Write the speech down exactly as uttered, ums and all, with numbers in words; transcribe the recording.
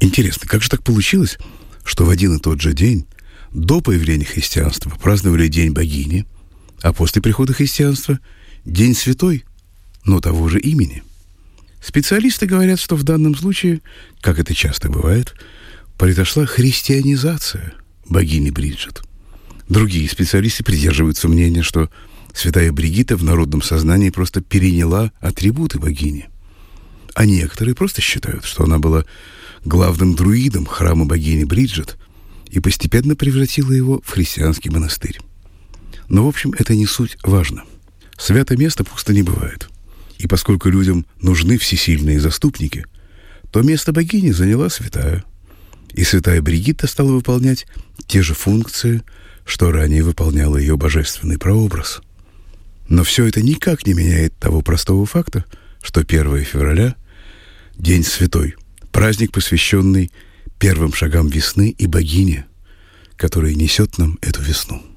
Интересно, как же так получилось, что в один и тот же день до появления христианства праздновали День богини, а после прихода христианства – День святой, но того же имени? Специалисты говорят, что в данном случае, как это часто бывает, произошла христианизация богини Бриджит. Другие специалисты придерживаются мнения, что святая Бригитта в народном сознании просто переняла атрибуты богини. А некоторые просто считают, что она была главным друидом храма богини Бриджит и постепенно превратила его в христианский монастырь. Но, в общем, это не суть важно. Святое место пусто не бывает. И поскольку людям нужны всесильные заступники, то место богини заняла святая. И святая Бригитта стала выполнять те же функции, что ранее выполняла ее божественный прообраз. Но все это никак не меняет того простого факта, что первое февраля – День святой, праздник, посвященный первым шагам весны и богине, которая несет нам эту весну.